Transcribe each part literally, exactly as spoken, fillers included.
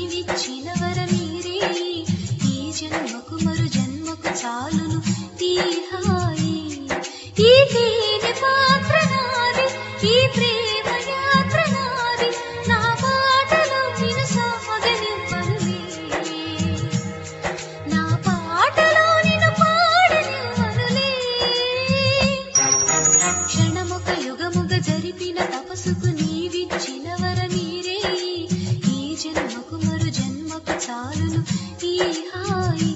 నీవిచ్చిన వరమీరే ఈ జన్మకు మరు జన్మకు చాలును ఈ హాయి ఈ తేనె పాత్ర నాది ఈ ప్రేమ యాత్ర నాది నా పాటలో నిన్ను సాగనివ్వనులే నా పాటలో నిన్ను పాడనివ్వనులే క్షణమొక యుగముగ జరిపిన తపస్సుకు నీవిచ్చిన వరమీరే ఈ జన్మకు మరు జన్మకు చాలును ఈ హాయి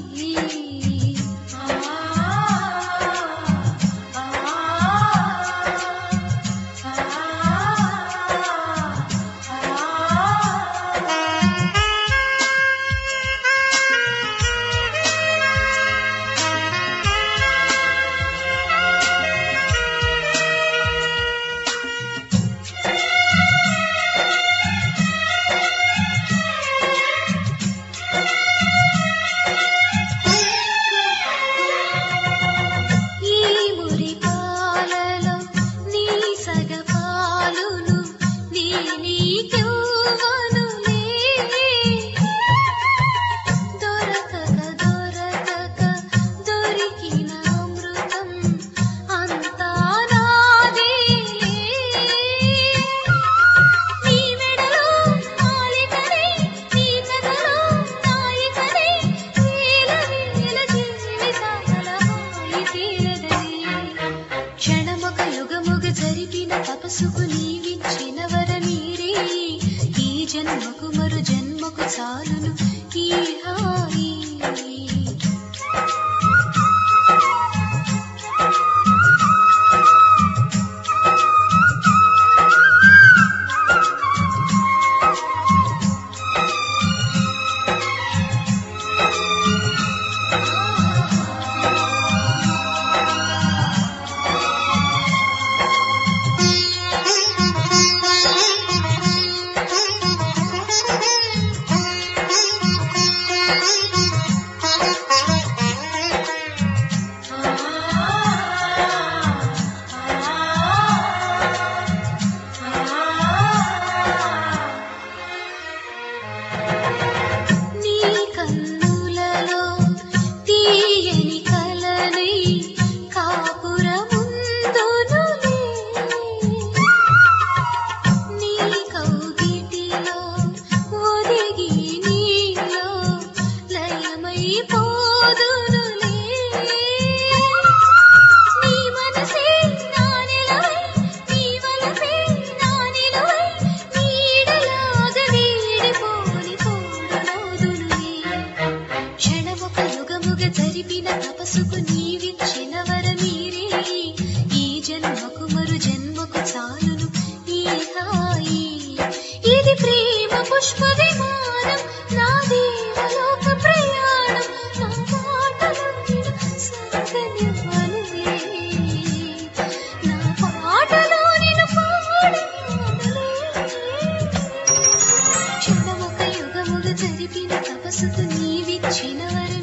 తపస్సుకు నీవిచ్చిన వరమీరే ఈ జన్మకు మరు జన్మకు చాలును ఈ హాయి జరిపిన తపస్సుకు నీవిచ్చిన వరమీరే ఈ జన్మకు మరు జన్మకు చాలును ఈ హాయి ఇది ప్రేమ పుష్ప విమానం నా దేవలోక ప్రయాణం నా పాటలో నిన్ను సాగనివ్వనులే నా పాటలో నిన్ను పాడనివ్వనులే క్షణమొక యుగముగ జరిపిన తపస్సుకు నీవిచ్చిన వరమీరే